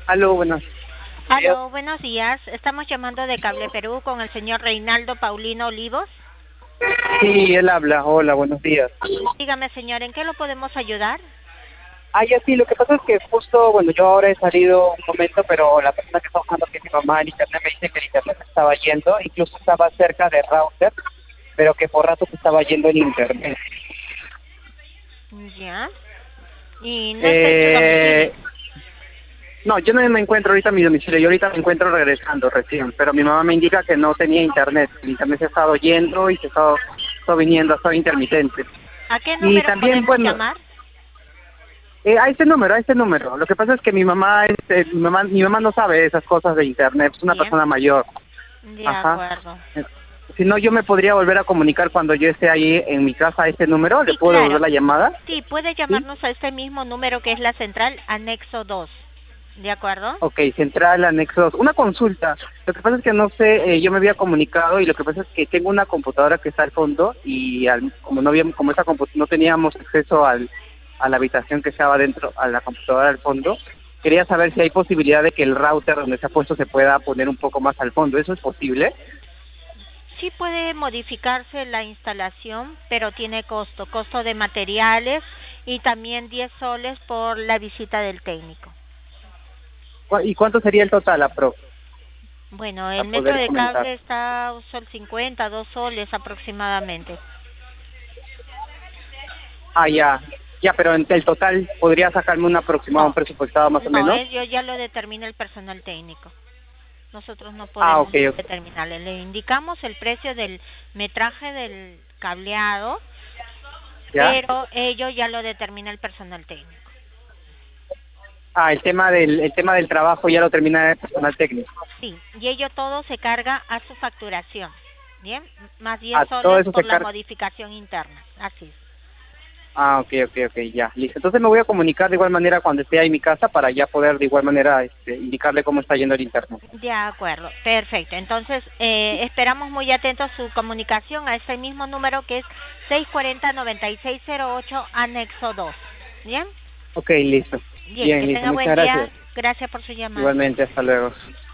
Aló, buenos días. Aló, buenos días. Estamos llamando de Cable Perú con el señor Reinaldo Paulino Olivos. Sí, él habla. Hola, buenos días. Dígame, señor, ¿en qué lo podemos ayudar? Ya sí, lo que pasa es que justo, bueno, yo ahora he salido un momento, pero la persona que está usando, que es mi mamá, el internet me dice que el internet se estaba yendo, incluso estaba cerca del router, pero que por rato se estaba yendo el internet. Ya. Y no está en su Eh, domicilio. no, yo no me encuentro ahorita en mi domicilio, yo ahorita me encuentro regresando recién, pero mi mamá me indica que no tenía internet, el internet se ha estado yendo y se ha estado viniendo, ha estado intermitente. ¿A qué Y número también, podemos bueno, llamar? a este número, a este número. Lo que pasa es que mi mamá no sabe esas cosas de internet, es una Bien, persona mayor. de Ajá. acuerdo. Eh, Si no, yo me podría volver a comunicar cuando yo esté ahí en mi casa a este número, ¿le Sí, puedo devolver claro. la llamada? Sí, puede Sí. llamarnos a este mismo número que es la central anexo 2. ¿De acuerdo? Ok, central, anexos. Una consulta. Lo que pasa es que no sé, yo me había comunicado y lo que pasa es que tengo una computadora que está al fondo y como no habíamos, como no teníamos acceso a la habitación que estaba dentro, a la computadora al fondo, quería saber si hay posibilidad de que el router donde se ha puesto se pueda poner un poco más al fondo. ¿Eso es posible? Sí puede modificarse la instalación, pero tiene costo de materiales y también 10 soles por la visita del técnico. ¿Y cuánto sería el total, apro, Bueno, el para metro poder de comentar? cable está 1,50 2 soles aproximadamente. Ya. Ya, pero en el total, ¿podría sacarme un aproximado, un No, presupuestado más o no, menos? ello ya lo determina el personal técnico. Nosotros no Ok, podemos ok. determinarle. Le indicamos el precio del metraje del cableado, ¿Ya? pero ello ya lo determina el personal técnico. El tema del trabajo ya lo termina el personal técnico. Sí, y ello todo se carga a su facturación. Bien, más 10 Todo soles eso se por la carga. modificación interna. Así es. Ok, ok, ok, ya, listo. Entonces me voy a comunicar de igual manera cuando esté ahí en mi casa para ya poder de igual manera indicarle cómo está yendo el internet. De acuerdo, perfecto. Entonces, esperamos muy atentos su comunicación a ese mismo número que es 640-9608, anexo 2. ¿Bien? Ok, listo. Bien, Bien, que listo. tenga Muchas buen gracias. día. Gracias por su llamada. Igualmente, hasta luego.